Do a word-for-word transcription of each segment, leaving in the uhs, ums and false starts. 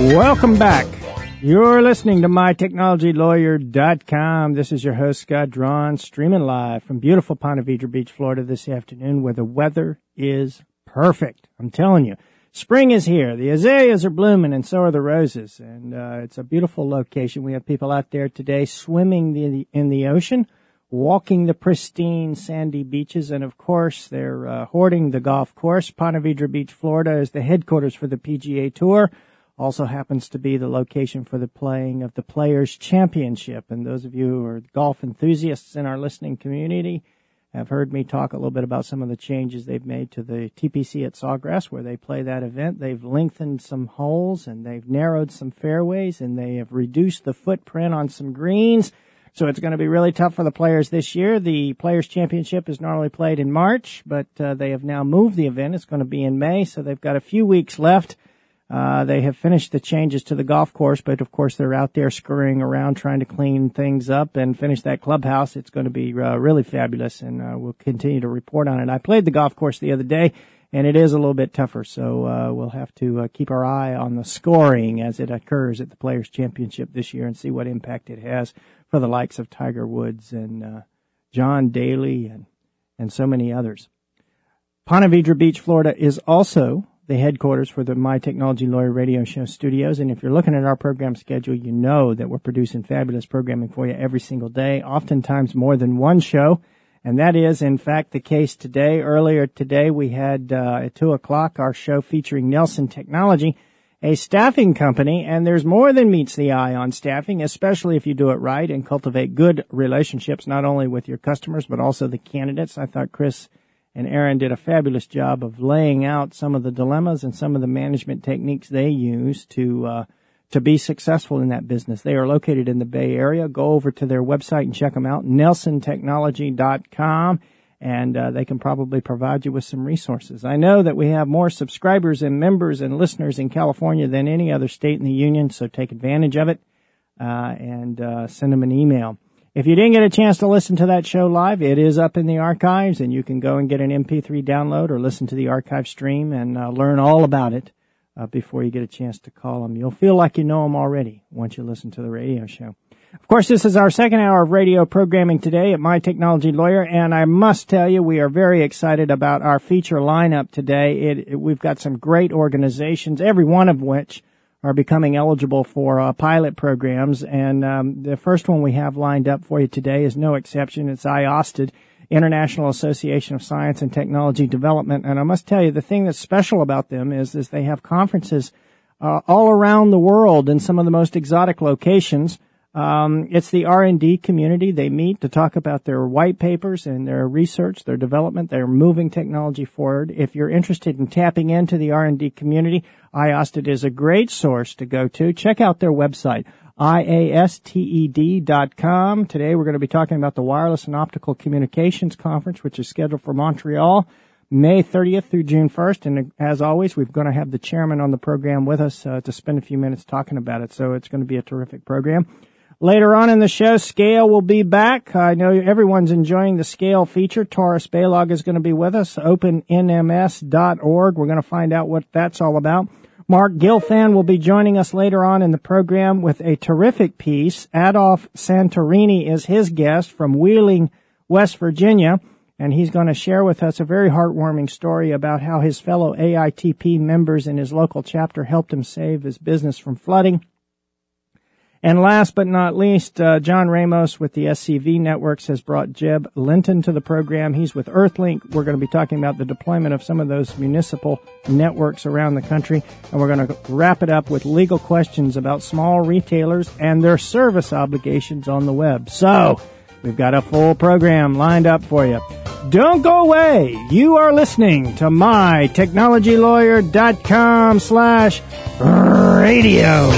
Welcome back. You're listening to my technology lawyer dot com. This is your host, Scott Drawn, streaming live from beautiful Ponte Vedra Beach, Florida this afternoon, where the weather is perfect. I'm telling you, spring is here. The azaleas are blooming, and so are the roses. And uh, it's a beautiful location. We have people out there today swimming the, in the ocean, walking the pristine sandy beaches, and of course, they're uh, hoarding the golf course. Ponte Vedra Beach, Florida is the headquarters for the P G A Tour. Also happens to be the location for the playing of the Players' Championship. And those of you who are golf enthusiasts in our listening community have heard me talk a little bit about some of the changes they've made to the T P C at Sawgrass, where they play that event. They've lengthened some holes, and they've narrowed some fairways, and they have reduced the footprint on some greens. So it's going to be really tough for the players this year. The Players' Championship is normally played in March, but uh, they have now moved the event. It's going to be in May, so they've got a few weeks left. Uh, they have finished the changes to the golf course, but of course they're out there scurrying around trying to clean things up and finish that clubhouse. It's going to be uh, really fabulous, and uh, we'll continue to report on it. I played the golf course the other day, and it is a little bit tougher, so uh, we'll have to uh, keep our eye on the scoring as it occurs at the Players' Championship this year and see what impact it has for the likes of Tiger Woods and uh, John Daly and, and so many others. Ponte Vedra Beach, Florida is also the headquarters for the My Technology Lawyer radio show studios. And if you're looking at our program schedule, you know that we're producing fabulous programming for you every single day, oftentimes more than one show. And that is, in fact, the case today. Earlier today, we had uh, at two o'clock our show featuring Nelson Technology, a staffing company. And there's more than meets the eye on staffing, especially if you do it right and cultivate good relationships, not only with your customers, but also the candidates. I thought Chris and Aaron did a fabulous job of laying out some of the dilemmas and some of the management techniques they use to uh, to be successful in that business. They are located in the Bay Area. Go over to their website and check them out, nelson technology dot com, and uh, they can probably provide you with some resources. I know that we have more subscribers and members and listeners in California than any other state in the union, so take advantage of it uh, and uh, send them an email. If you didn't get a chance to listen to that show live, it is up in the archives, and you can go and get an M P three download or listen to the archive stream and uh, learn all about it uh, before you get a chance to call them. You'll feel like you know them already once you listen to the radio show. Of course, this is our second hour of radio programming today at My Technology Lawyer, and I must tell you, we are very excited about our feature lineup today. It, it, we've got some great organizations, every one of which are becoming eligible for uh, pilot programs. And um, the first one we have lined up for you today is no exception. It's I O S T D, International Association of Science and Technology Development. And I must tell you, the thing that's special about them is, is they have conferences uh, all around the world in some of the most exotic locations. Um, it's the R and D community. They meet to talk about their white papers and their research, their development. They're moving technology forward. If you're interested in tapping into the R and D community, I O S T D is a great source to go to. Check out their website, I A S T E D dot com. Today we're going to be talking about the Wireless and Optical Communications Conference, which is scheduled for Montreal, May thirtieth through June first. And as always, we're going to have the chairman on the program with us uh, to spend a few minutes talking about it. So it's going to be a terrific program. Later on in the show, Scale will be back. I know everyone's enjoying the Scale feature. Taurus Balog is going to be with us, open N M S dot org. We're going to find out what that's all about. Mark Gilfan will be joining us later on in the program with a terrific piece. Adolph Santorini is his guest from Wheeling, West Virginia, and he's going to share with us a very heartwarming story about how his fellow A I T P members in his local chapter helped him save his business from flooding. And last but not least, uh, John Ramos with the S C V Networks has brought Jeb Linton to the program. He's with Earthlink. We're going to be talking about the deployment of some of those municipal networks around the country. And we're going to wrap it up with legal questions about small retailers and their service obligations on the web. So, we've got a full program lined up for you. Don't go away. You are listening to my technology lawyer dot com slash radio.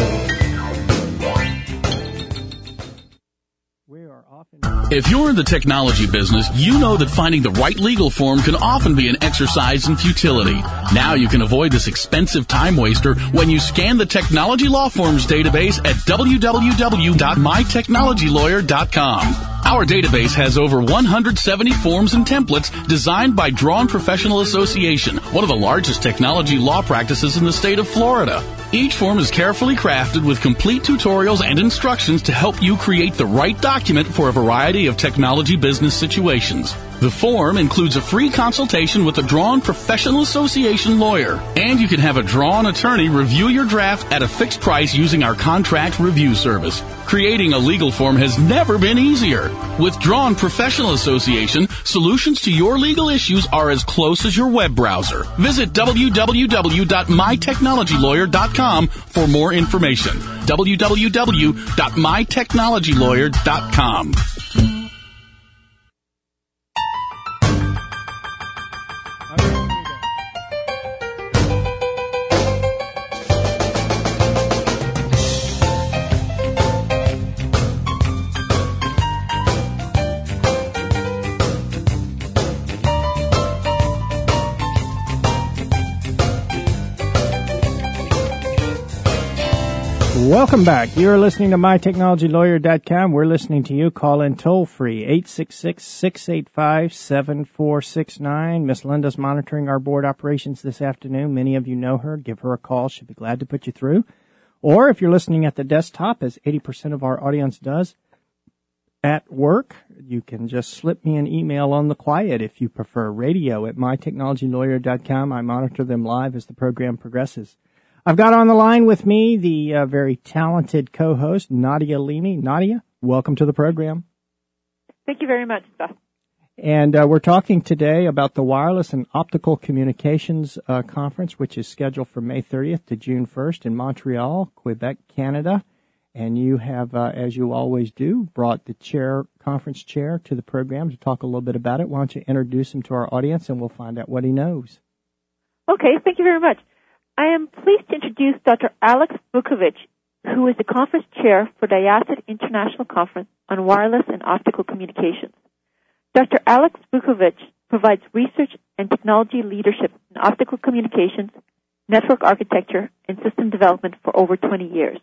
If you're in the technology business, you know that finding the right legal form can often be an exercise in futility. Now you can avoid this expensive time waster when you scan the Technology Law Forms database at w w w dot my technology lawyer dot com. Our database has over one hundred seventy forms and templates designed by Drawn Professional Association, one of the largest technology law practices in the state of Florida. Each form is carefully crafted with complete tutorials and instructions to help you create the right document for a variety of technology business situations. The form includes a free consultation with a Drawn Professional Association lawyer, and you can have a Drawn attorney review your draft at a fixed price using our contract review service. Creating a legal form has never been easier. With Drawn Professional Association, solutions to your legal issues are as close as your web browser. Visit w w w dot my technology lawyer dot com for more information. w w w dot my technology lawyer dot com. Welcome back. You're listening to my technology lawyer dot com. We're listening to you. Call in toll free, eight six six, six eight five, seven four six nine. Miss Linda's monitoring our board operations this afternoon. Many of you know her. Give her a call. She'll be glad to put you through. Or if you're listening at the desktop, as eighty percent of our audience does, at work, you can just slip me an email on the quiet if you prefer. Radio at my technology lawyer dot com. I monitor them live as the program progresses. I've got on the line with me the uh, very talented co-host, Nadia Leamy. Nadia, welcome to the program. Thank you very much, Scott. And uh, we're talking today about the Wireless and Optical Communications uh, Conference, which is scheduled from May thirtieth to June first in Montreal, Quebec, Canada. And you have, uh, as you always do, brought the chair, conference chair to the program to talk a little bit about it. Why don't you introduce him to our audience, and we'll find out what he knows. Okay, thank you very much. I am pleased to introduce Doctor Alex Vukovic, who is the conference chair for the I A C I D International Conference on Wireless and Optical Communications. Doctor Alex Vukovic provides research and technology leadership in optical communications, network architecture, and system development for over twenty years.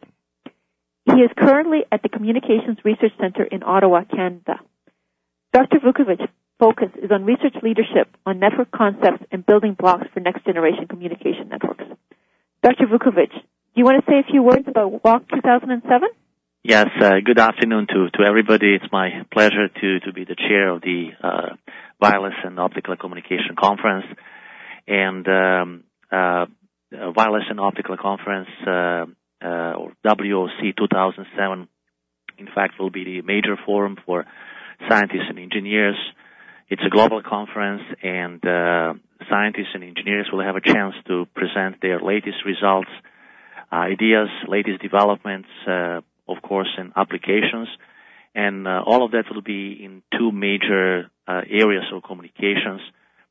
He is currently at the Communications Research Center in Ottawa, Canada. Doctor Vukovic's focus is on research leadership on network concepts and building blocks for next-generation communication networks. Doctor Vukovic, do you want to say a few words about W O C two thousand seven? Yes, uh, good afternoon to, to everybody. It's my pleasure to, to be the chair of the uh, Wireless and Optical Communication Conference. And um, uh, Wireless and Optical Conference, uh, uh, or W O C two thousand seven, in fact, will be the major forum for scientists and engineers. It's a global conference, and uh, scientists and engineers will have a chance to present their latest results, ideas, latest developments, uh, of course, and applications. And uh, all of that will be in two major uh, areas of communications,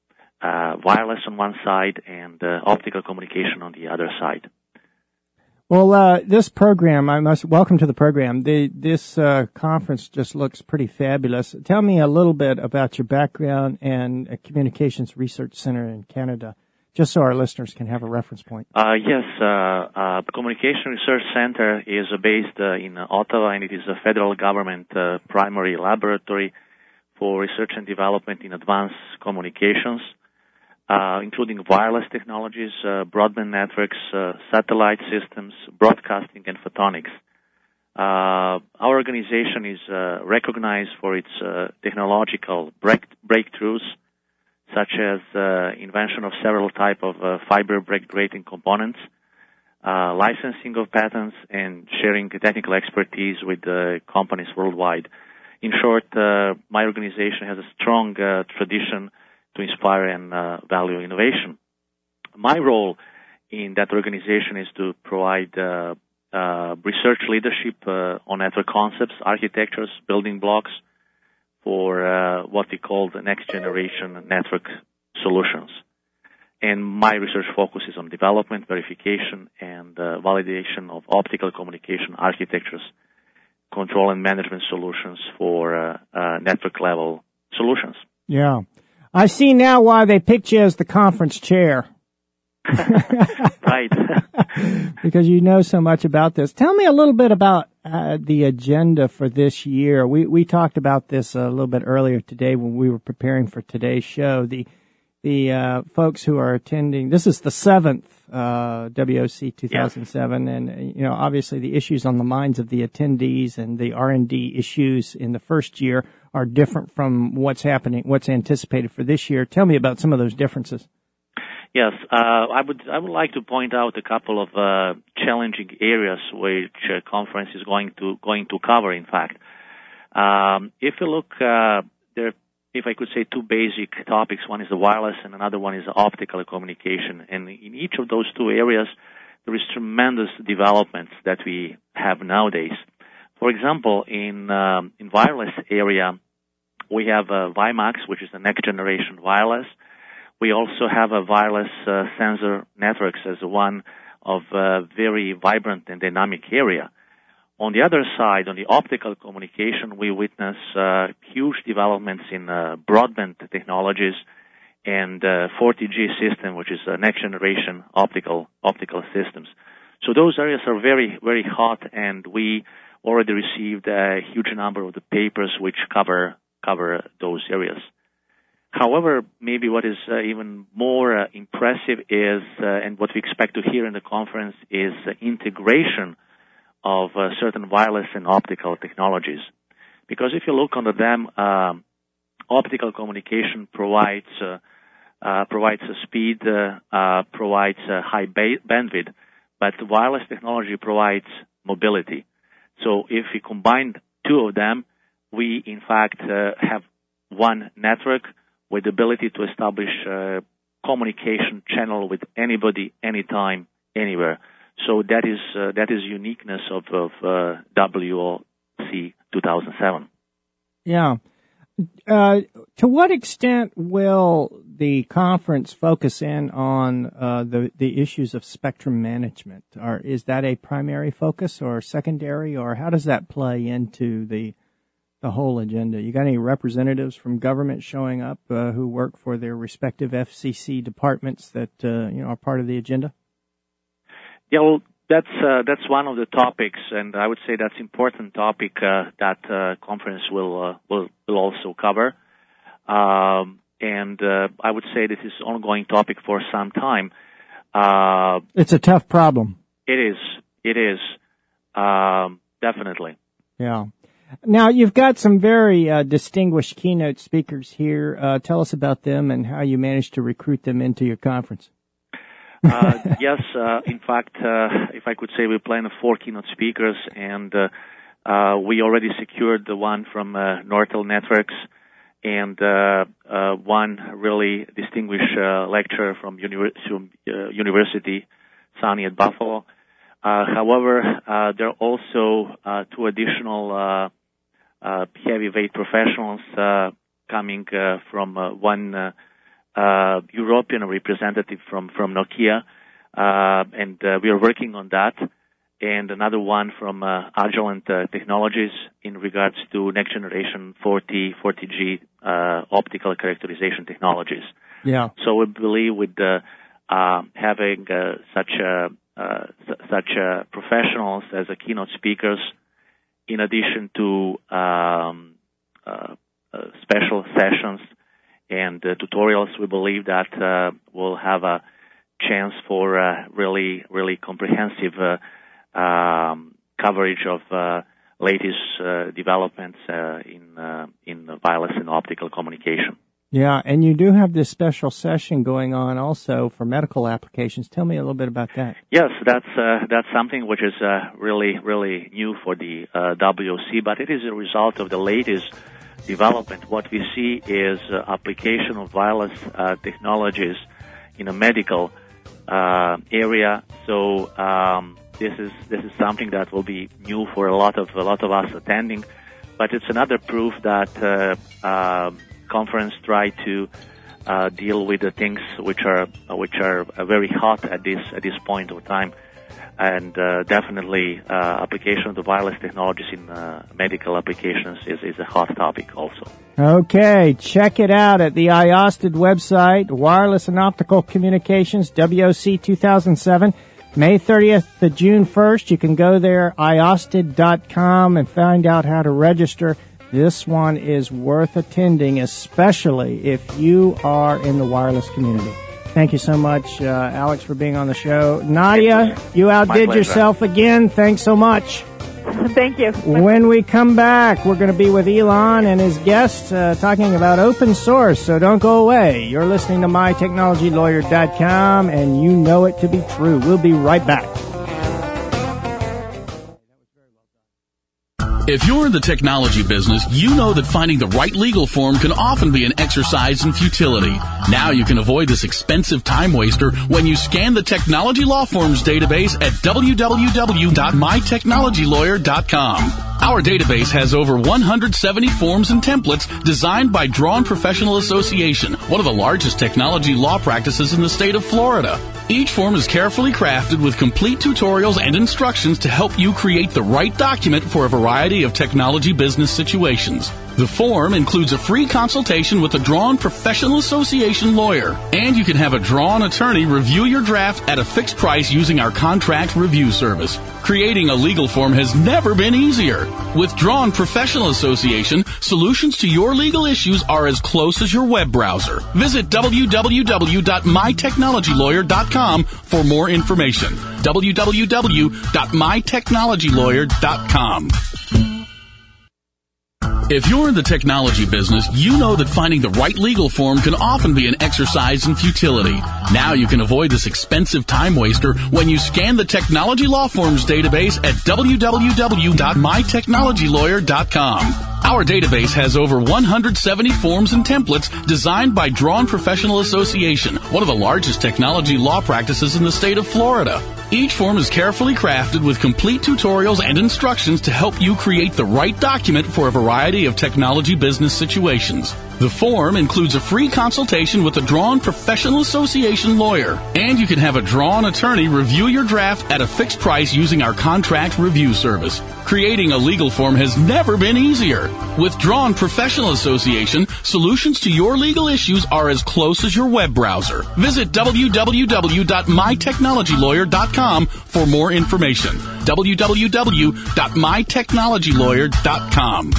uh, wireless on one side and uh, optical communication on the other side. Well, uh, this program, I must welcome to the program. The, this uh, conference just looks pretty fabulous. Tell me a little bit about your background and a Communications Research Center in Canada, just so our listeners can have a reference point. Uh, yes, uh, uh, the Communications Research Center is uh, based uh, in Ottawa, and it is a federal government uh, primary laboratory for research and development in advanced communications, Uh, including wireless technologies, uh, broadband networks, uh, satellite systems, broadcasting, and photonics. Uh, our organization is uh, recognized for its uh, technological break breakthroughs, such as uh, invention of several type of uh, fiber break-grating components, uh, licensing of patents, and sharing technical expertise with uh, companies worldwide. In short, uh, my organization has a strong uh, tradition to inspire and uh, value innovation. My role in that organization is to provide uh, uh, research leadership uh, on network concepts, architectures, building blocks for uh, what we call the next generation network solutions. And my research focus is on development, verification, and uh, validation of optical communication architectures, control and management solutions for uh, uh, network level solutions. Yeah. I see now why they picked you as the conference chair. Right. Because you know so much about this. Tell me a little bit about uh, the agenda for this year. We we talked about this a little bit earlier today when we were preparing for today's show. The the uh, folks who are attending. This is the seventh uh, W O C two thousand seven, yes. And you know, obviously the issues on the minds of the attendees and the R and D issues in the first year are different from what's happening, what's anticipated for this year. Tell me about some of those differences. Yes, uh, I would I would like to point out a couple of uh, challenging areas which uh, conference is going to going to cover. In fact, um, if you look, uh, there, if I could say, two basic topics. One is the wireless, and another one is the optical communication. And in each of those two areas, there is tremendous developments that we have nowadays. For example, in um, in wireless area, we have uh, WiMAX, which is the next generation wireless. We also have a wireless uh, sensor networks as one of uh, very vibrant and dynamic area. On the other side, on the optical communication, we witness uh, huge developments in uh, broadband technologies and uh, forty G system, which is a next generation optical optical systems. So those areas are very, very hot, and we already received a huge number of the papers which cover cover those areas. However, maybe what is uh, even more uh, impressive is, uh, and what we expect to hear in the conference, is uh, integration of uh, certain wireless and optical technologies. Because if you look under them, um, optical communication provides uh, uh, provides a speed, uh, uh, provides a high ba- bandwidth, but wireless technology provides mobility. So if we combine two of them, we in fact uh, have one network with the ability to establish a communication channel with anybody, anytime, anywhere. So that is uh, that is uniqueness of, of uh, W O C two thousand seven. Yeah. Uh, to what extent will the conference focus in on uh, the the issues of spectrum management? Or is that a primary focus or secondary, or how does that play into the the whole agenda? You got any representatives from government showing up uh, who work for their respective F C C departments that uh, you know are part of the agenda? Yeah, well, that's uh, that's one of the topics, and I would say that's important topic uh, that uh, conference will uh, will will also cover. Um, and uh, I would say this is an ongoing topic for some time. Uh, it's a tough problem. It is. It is. Um, definitely. Yeah. Now, you've got some very uh, distinguished keynote speakers here. Uh, tell us about them and how you managed to recruit them into your conference. uh, yes, uh, in fact, uh, if I could say, we plan four keynote speakers, and uh, uh, we already secured the one from uh, Nortel Networks and uh, uh, one really distinguished uh, lecturer from, uni- from uh, University, Sunny at Buffalo. Uh, however, uh, there are also uh, two additional uh, uh, heavyweight professionals uh, coming uh, from uh, one uh, uh, European representative from, from Nokia, uh, and uh, we are working on that, and another one from uh, Agilent uh, Technologies in regards to next generation forty, forty G uh, optical characterization technologies. Yeah. So we believe with uh, uh, having uh, such a Uh, such uh, professionals as a keynote speakers, in addition to um, uh, uh, special sessions and uh, tutorials, we believe that uh, we'll have a chance for uh, really, really comprehensive uh, um, coverage of uh, latest uh, developments uh, in uh, in wireless and optical communication. Yeah, and you do have this special session going on also for medical applications. Tell me a little bit about that. Yes, that's uh, that's something which is uh, really, really new for the uh, W O C, but it is a result of the latest development. What we see is uh, application of wireless uh, technologies in a medical uh, area. So um, this is this is something that will be new for a lot of a lot of us attending, but it's another proof that uh, uh, conference try to uh, deal with the things which are uh, which are uh, very hot at this at this point of time, and uh, definitely uh, application of the wireless technologies in uh, medical applications is, is a hot topic also. Okay, check it out at the I O S T D website, Wireless and Optical Communications, W O C two thousand seven, May thirtieth to June first. You can go there, I O S T D dot com, and find out how to register. This one is worth attending, especially if you are in the wireless community. Thank you so much, uh, Alex, for being on the show. Nadia, you outdid yourself again. Thanks so much. Thank you. When we come back, we're going to be with Elon and his guests uh, talking about open source, so don't go away. You're listening to my technology lawyer dot com, and you know it to be true. We'll be right back. If you're in the technology business, you know that finding the right legal form can often be an exercise in futility. Now you can avoid this expensive time waster when you scan the Technology Law Forms database at w w w dot my technology lawyer dot com. Our database has over one hundred seventy forms and templates designed by Drawn Professional Association, one of the largest technology law practices in the state of Florida. Each form is carefully crafted with complete tutorials and instructions to help you create the right document for a variety of technology business situations. The form includes a free consultation with a Drawn Professional Association lawyer, and you can have a Drawn attorney review your draft at a fixed price using our contract review service. Creating a legal form has never been easier. With Drawn Professional Association, solutions to your legal issues are as close as your web browser. Visit w w w dot my technology lawyer dot com for more information. w w w dot my technology lawyer dot com. If you're in the technology business, you know that finding the right legal form can often be an exercise in futility. Now you can avoid this expensive time waster when you scan the Technology Law Forms database at w w w dot my technology lawyer dot com. Our database has over one hundred seventy forms and templates designed by Drawn Professional Association, one of the largest technology law practices in the state of Florida. Each form is carefully crafted with complete tutorials and instructions to help you create the right document for a variety of technology business situations. The form includes a free consultation with a Drawn Professional Association lawyer, and you can have a Drawn attorney review your draft at a fixed price using our contract review service. Creating a legal form has never been easier. With Drawn Professional Association, solutions to your legal issues are as close as your web browser. Visit w w w dot my technology lawyer dot com for more information. w w w dot my technology lawyer dot com.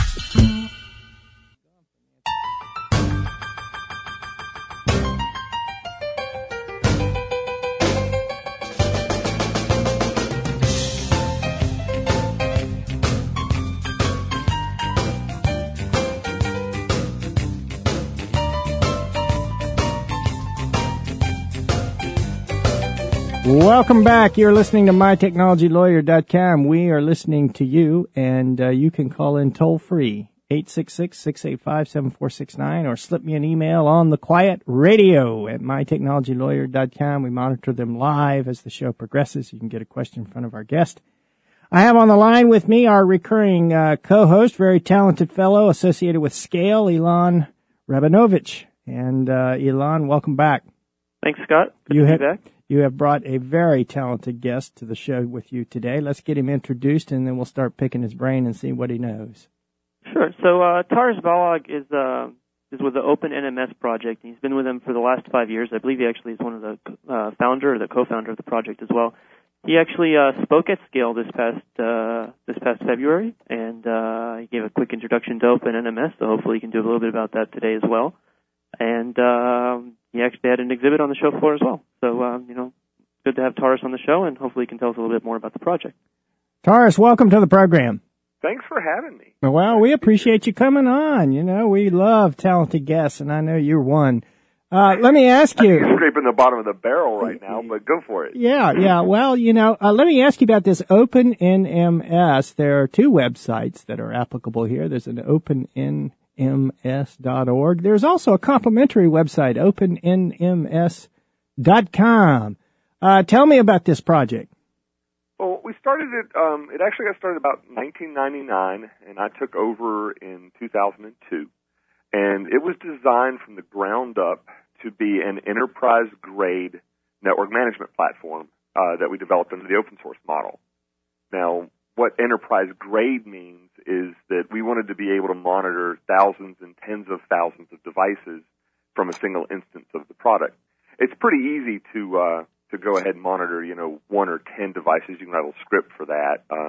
Welcome back. You're listening to my technology lawyer dot com. We are listening to you, and uh, you can call in toll-free, eight six six, six eight five, seven four six nine, or slip me an email on the quiet radio at my technology lawyer dot com. We monitor them live as the show progresses. You can get a question in front of our guest. I have on the line with me our recurring uh, co-host, very talented fellow associated with Scale, Elon Rabinovich. And uh, Elon, welcome back. Thanks, Scott. Good you to have, be back. You have brought a very talented guest to the show with you today. Let's get him introduced, and then we'll start picking his brain and see what he knows. Sure. So uh, Taras Balog is uh, is with the Open N M S project. He's been with them for the last five years. I believe he actually is one of the uh, founder or the co-founder of the project as well. He actually uh, spoke at Scale this past uh, this past February, and uh, he gave a quick introduction to Open N M S. So hopefully, he can do a little bit about that today as well. And uh, he actually had an exhibit on the show floor as well. So, um, you know, good to have Taras on the show, and hopefully he can tell us a little bit more about the project. Taras, welcome to the program. Thanks for having me. Well, we appreciate you coming on. You know, we love talented guests, and I know you're one. Uh, let me ask you. I'm scraping the bottom of the barrel right now, but go for it. Yeah, yeah. Well, you know, uh, let me ask you about this Open N M S. There are two websites that are applicable here. There's an Open N M S dot org. There's also a complimentary website, Open N M S dot com. Uh, tell me about this project. Well, we started it, um, it actually got started about nineteen ninety-nine, and I took over in two thousand two. And it was designed from the ground up to be an enterprise-grade network management platform uh, that we developed under the open source model. Now, what enterprise-grade means is that we wanted to be able to monitor thousands and tens of thousands of devices from a single instance of the product. It's pretty easy to uh, to go ahead and monitor, you know, one or ten devices. You can write a script for that. Um,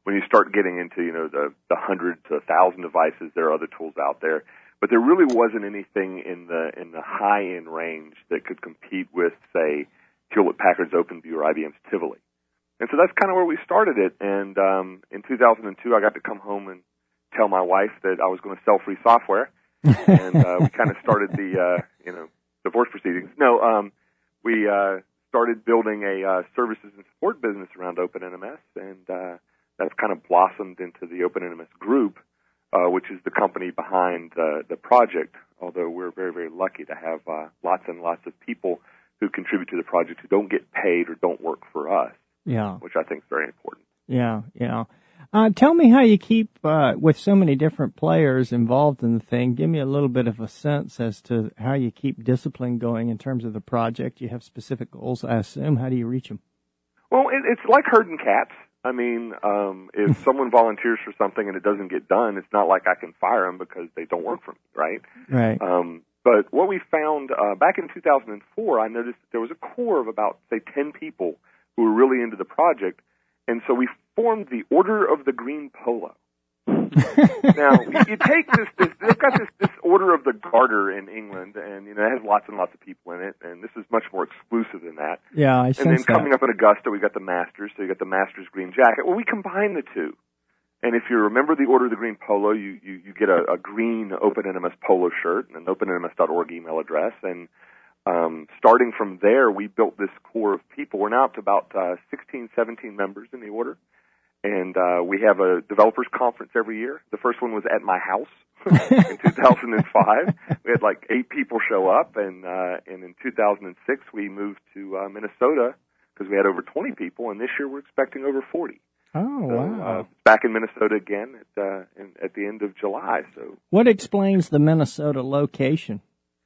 when you start getting into, you know, the, the hundred to a thousand devices, there are other tools out there. But there really wasn't anything in the in the high-end range that could compete with, say, Hewlett-Packard's OpenView or I B M's Tivoli. And so that's kind of where we started it. And um, in two thousand two, I got to come home and tell my wife that I was going to sell free software. and uh, we kind of started the, uh, you know, divorce proceedings. No, um, we uh, started building a uh, services and support business around OpenNMS, and uh, that's kind of blossomed into the OpenNMS Group, uh, which is the company behind uh, the project, although we're very, very lucky to have uh, lots and lots of people who contribute to the project who don't get paid or don't work for us, yeah, which I think is very important. Yeah, yeah. Uh, tell me how you keep, uh, with so many different players involved in the thing, give me a little bit of a sense as to how you keep discipline going in terms of the project. You have specific goals, I assume. How do you reach them? Well, it, it's like herding cats. I mean, um, if someone volunteers for something and it doesn't get done, it's not like I can fire them because they don't work for me, right? Right. Um, but what we found uh, back in two thousand four, I noticed that there was a core of about, say, ten people who were really into the project, and so we formed the Order of the Green Polo. Now, you take this, this, they've got this, this Order of the Garter in England, and, you know, it has lots and lots of people in it, and this is much more exclusive than that. Yeah, I sense And then that. coming up in Augusta, we got the Masters, so you got the Masters Green Jacket. Well, we combine the two. And if you remember the Order of the Green Polo, you, you, you get a, a green OpenNMS polo shirt and an OpenNMS dot org email address, and um, starting from there, we built this core of people. We're now up to about uh, sixteen, seventeen members in the Order. And uh, we have a developers conference every year. The first one was at my house in two thousand five. We had like eight people show up, and uh, and in two thousand six we moved to uh, Minnesota because we had over twenty people, and this year we're expecting over forty. Oh, so, wow. Uh, back in Minnesota again at, uh, in, at the end of July. So, what explains the Minnesota location?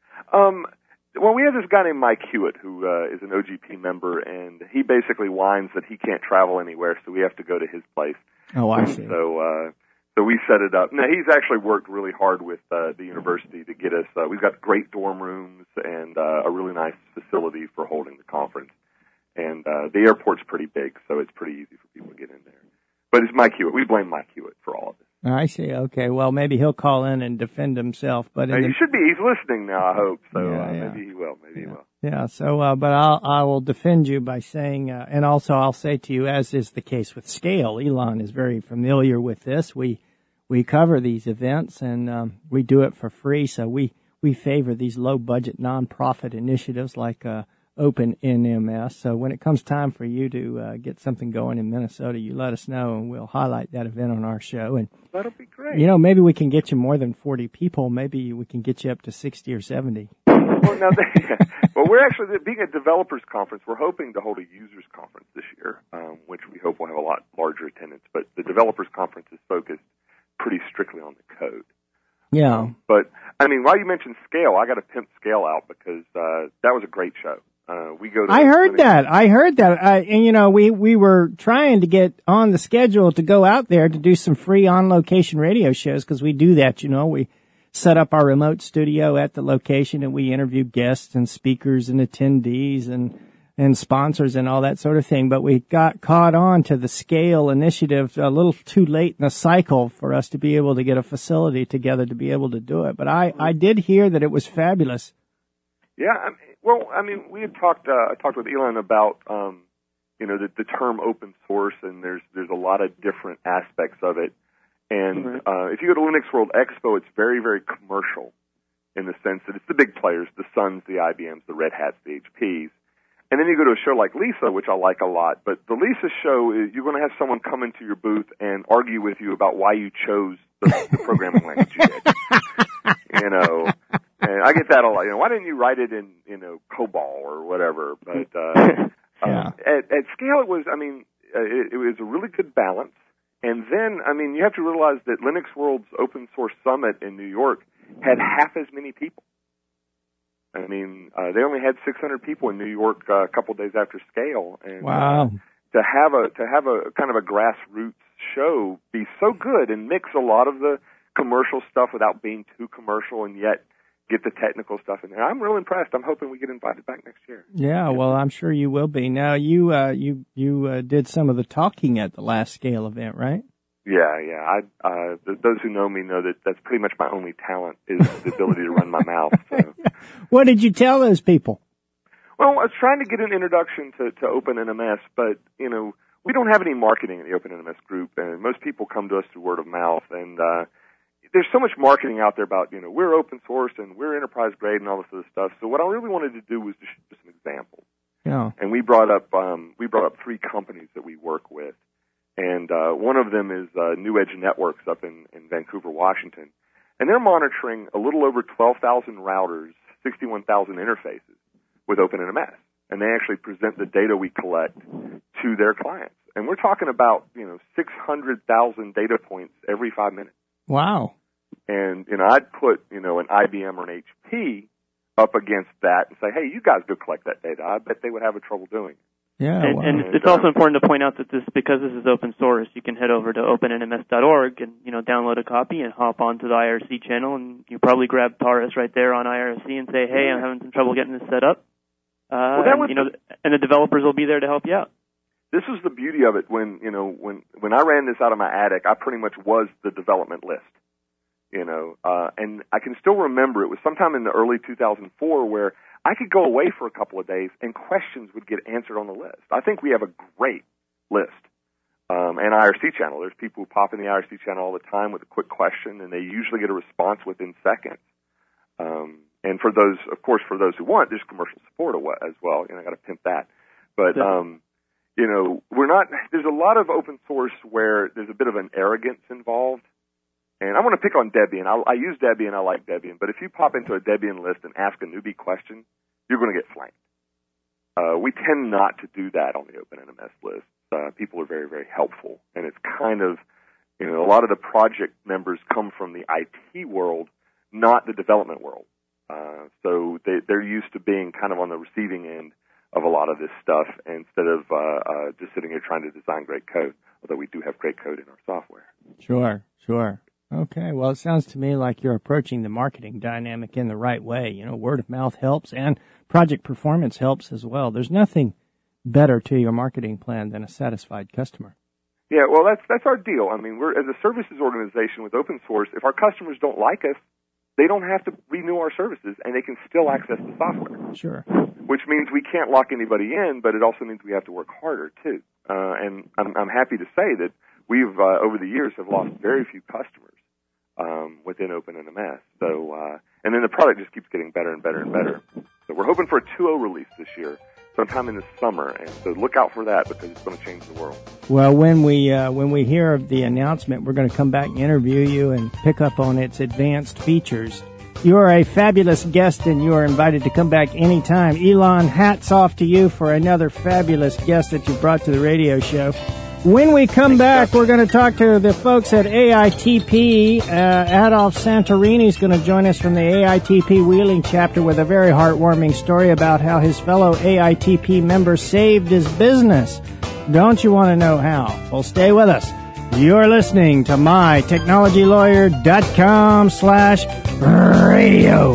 Um, well, we have this guy named Mike Hewitt who uh, is an O G P member, and he basically whines that he can't travel anywhere, so we have to go to his place. Oh, I and see. So, uh, so we set it up. Now, he's actually worked really hard with uh, the university to get us. Uh, we've got great dorm rooms and uh, a really nice facility for holding the conference. And uh, the airport's pretty big, so it's pretty easy for people to get in there. But it's Mike Hewitt. We blame Mike Hewitt for all of this. I see. Okay. Well, maybe he'll call in and defend himself. But Now, in he the, should be. He's listening now, I hope. So Yeah, uh, yeah. maybe he will. Maybe yeah. he will. Yeah. So, uh, but I'll, I will defend you by saying, uh, and also I'll say to you, as is the case with Scale, Elon is very familiar with this. We, we cover these events and, um, we do it for free. So we, we favor these low budget nonprofit initiatives like, uh, OpenNMS. So when it comes time for you to uh, get something going in Minnesota, you let us know and we'll highlight that event on our show. And That'll be great. you know, maybe we can get you more than forty people. Maybe we can get you up to sixty or seventy. Well, now, they, well, we're actually, being a developers conference, we're hoping to hold a users conference this year, um, which we hope will have a lot larger attendance. But the developers conference is focused pretty strictly on the code. Yeah. Um, but, I mean, while you mentioned Scale, I got to pimp Scale out because uh, that was a great show. Uh, we go to I heard that. I heard that. I, and you know, we, we were trying to get on the schedule to go out there to do some free on location radio shows because we do that, you know, we set up our remote studio at the location and we interview guests and speakers and attendees and, and sponsors and all that sort of thing. But we got caught on to the Scale initiative a little too late in the cycle for us to be able to get a facility together to be able to do it. But I, I did hear that it was fabulous. Yeah, I mean, well, I mean, we had talked. Uh, I talked with Elon about, um, you know, the, the term open source, and there's there's a lot of different aspects of it. And Right. uh, if you go to Linux World Expo, it's very, very commercial in the sense that it's the big players, the Suns, the I B Ms, the Red Hats, the H Ps. And then you go to a show like Lisa, which I like a lot. But the Lisa show is you're going to have someone come into your booth and argue with you about why you chose the, the programming language you did. You know. And I get that a lot. You know, why didn't you write it in, you know, COBOL or whatever? But uh, Yeah. um, at, at Scale, it was. I mean, uh, it, it was a really good balance. And then, I mean, you have to realize that Linux World's Open Source Summit in New York had half as many people. I mean, uh, they only had six hundred people in New York uh, a couple days after Scale. And, Wow. Uh, to have a to have a kind of a grassroots show be so good and mix a lot of the commercial stuff without being too commercial and yet get the technical stuff in there. I'm real impressed. I'm hoping we get invited back next year. Yeah, well, I'm sure you will be. Now, you uh, you you uh, did some of the talking at the last Scale event, right? Yeah, yeah. I, uh, th- those who know me know that that's pretty much my only talent is the ability to run my mouth. So. What did you tell those people? Well, I was trying to get an introduction to, to OpenNMS, but, you know, we don't have any marketing in the OpenNMS group, and most people come to us through word of mouth, and uh, there's so much marketing out there about, you know, we're open source and we're enterprise grade and all this other stuff. So what I really wanted to do was just, just an example. Yeah. And we brought up um, we brought up three companies that we work with, and uh, one of them is uh, New Edge Networks up in, in Vancouver, Washington, and they're monitoring a little over twelve thousand routers, sixty-one thousand interfaces with OpenNMS, and they actually present the data we collect to their clients. And we're talking about, you know, six hundred thousand data points every five minutes. Wow. And, you know, I'd put, you know, an I B M or an H P up against that and say, hey, you guys go collect that data. I bet they would have a trouble doing it. Yeah. And, wow. and it's also important to point out that this, because this is open source, you can head over to open N M S dot org and, you know, download a copy and hop onto the I R C channel, and you probably grab Taurus right there on I R C and say, hey, I'm having some trouble getting this set up. Uh, well, that and, was you know, and the developers will be there to help you out. This was the beauty of it. When, you know, when, when I ran this out of my attic, I pretty much was the development list. You know, uh, and I can still remember it was sometime in the early two thousand four where I could go away for a couple of days and questions would get answered on the list. I think we have a great list. Um, and I R C channel. There's people who pop in the I R C channel all the time with a quick question, and they usually get a response within seconds. Um, and for those, of course, for those who want, there's commercial support as well. You know, I got to pimp that. But, um, you know, we're not, there's a lot of open source where there's a bit of an arrogance involved. And I want to pick on Debian. I, I use Debian. I like Debian. But if you pop into a Debian list and ask a newbie question, you're going to get flanked. Uh, we tend not to do that on the OpenNMS list. Uh, people are very, very helpful. And it's kind of, you know, a lot of the project members come from the I T world, not the development world. Uh, so they, they're used to being kind of on the receiving end of a lot of this stuff instead of uh, uh, just sitting here trying to design great code, although we do have great code in our software. Sure, sure. Okay, well, it sounds to me like you're approaching the marketing dynamic in the right way. You know, word of mouth helps and project performance helps as well. There's nothing better to your marketing plan than a satisfied customer. Yeah, well, that's that's our deal. I mean, we're as a services organization with open source, if our customers don't like us, they don't have to renew our services, and they can still access the software. Sure. Which means we can't lock anybody in, but it also means we have to work harder, too. Uh, and I'm, I'm happy to say that we've, uh, over the years, have lost very few customers um, within OpenNMS. So, uh, and then the product just keeps getting better and better and better. So we're hoping for a two point oh release this year, sometime in the summer, and so look out for that because it's going to change the world. Well, when we uh, when we hear of the announcement, we're going to come back and interview you and pick up on its advanced features. You are a fabulous guest, and you are invited to come back anytime. Elon, hats off to you for another fabulous guest that you brought to the radio show. When we come back, we're going to talk to the folks at A I T P. Uh, Adolf Santorini is going to join us from the A I T P Wheeling chapter with a very heartwarming story about how his fellow A I T P member saved his business. Don't you want to know how? Well, stay with us. You're listening to my technology lawyer dot com slash radio.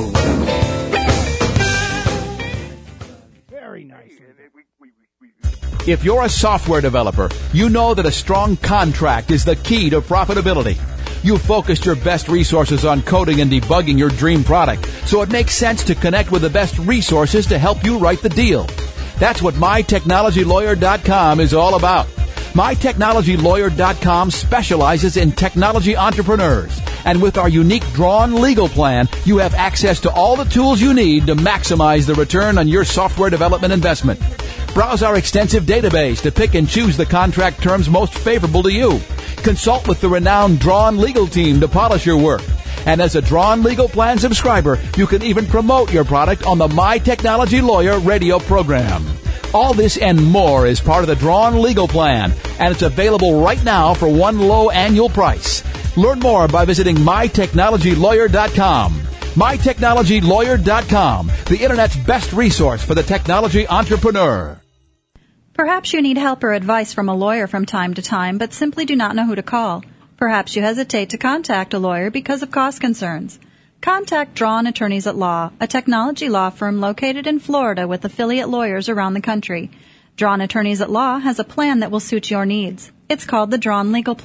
Very nice. If you're a software developer, you know that a strong contract is the key to profitability. You've focused your best resources on coding and debugging your dream product, so it makes sense to connect with the best resources to help you write the deal. That's what my technology lawyer dot com is all about. my technology lawyer dot com specializes in technology entrepreneurs. And with our unique drawn legal plan, you have access to all the tools you need to maximize the return on your software development investment. Browse our extensive database to pick and choose the contract terms most favorable to you. Consult with the renowned Drawn Legal team to polish your work. And as a Drawn Legal Plan subscriber, you can even promote your product on the My Technology Lawyer radio program. All this and more is part of the Drawn Legal Plan, and it's available right now for one low annual price. Learn more by visiting my technology lawyer dot com. my technology lawyer dot com, the Internet's best resource for the technology entrepreneur. Perhaps you need help or advice from a lawyer from time to time, but simply do not know who to call. Perhaps you hesitate to contact a lawyer because of cost concerns. Contact Drawn Attorneys at Law, a technology law firm located in Florida with affiliate lawyers around the country. Drawn Attorneys at Law has a plan that will suit your needs. It's called the Drawn Legal Plan.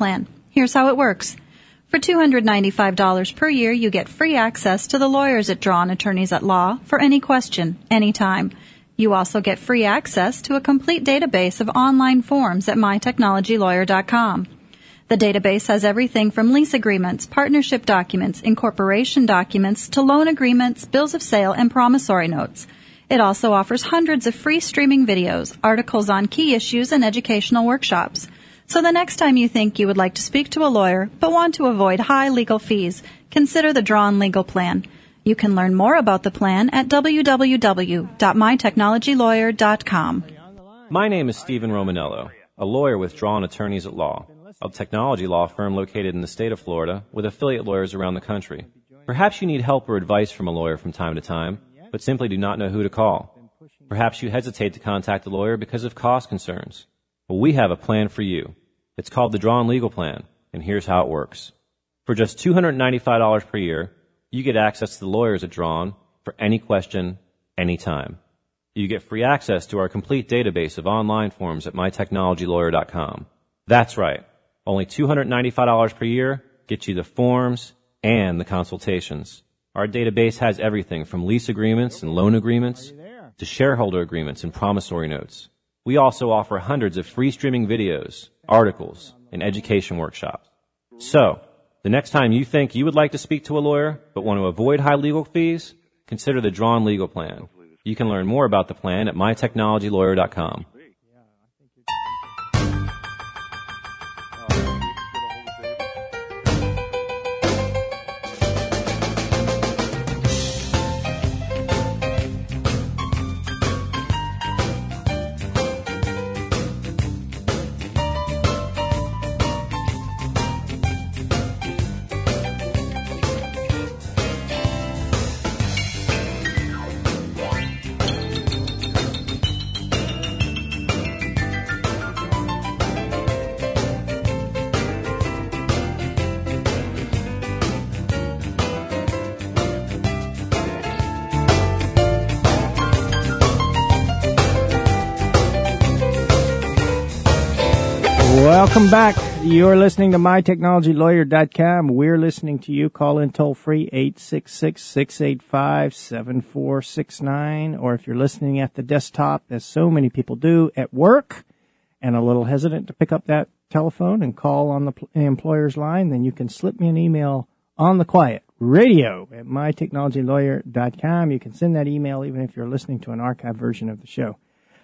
Here's how it works. For two hundred ninety-five dollars per year, you get free access to the lawyers at Drawn Attorneys at Law for any question, anytime. You also get free access to a complete database of online forms at my technology lawyer dot com. The database has everything from lease agreements, partnership documents, incorporation documents, to loan agreements, bills of sale, and promissory notes. It also offers hundreds of free streaming videos, articles on key issues, and educational workshops. So the next time you think you would like to speak to a lawyer but want to avoid high legal fees, consider the Drawn Legal Plan. You can learn more about the plan at w w w dot my technology lawyer dot com. My name is Stephen Romanello, a lawyer with Drawn Attorneys at Law, a technology law firm located in the state of Florida with affiliate lawyers around the country. Perhaps you need help or advice from a lawyer from time to time, but simply do not know who to call. Perhaps you hesitate to contact a lawyer because of cost concerns. Well, we have a plan for you. It's called the Drawn Legal Plan, and here's how it works. For just two hundred ninety-five dollars per year, you get access to the lawyers at Drawn for any question, anytime. You get free access to our complete database of online forms at my technology lawyer dot com. That's right. Only two hundred ninety-five dollars per year gets you the forms and the consultations. Our database has everything from lease agreements and loan agreements to shareholder agreements and promissory notes. We also offer hundreds of free streaming videos, articles, and education workshops. So, the next time you think you would like to speak to a lawyer but want to avoid high legal fees, consider the Drawn Legal Plan. You can learn more about the plan at my technology lawyer dot com. Welcome back. You're listening to my technology lawyer dot com. We're listening to you. Call in toll free eight six six, six eight five, seven four six nine. Or if you're listening at the desktop, as so many people do at work, and a little hesitant to pick up that telephone and call on the employer's line, then you can slip me an email on the quiet. Radio at my technology lawyer dot com. You can send that email even if you're listening to an archived version of the show.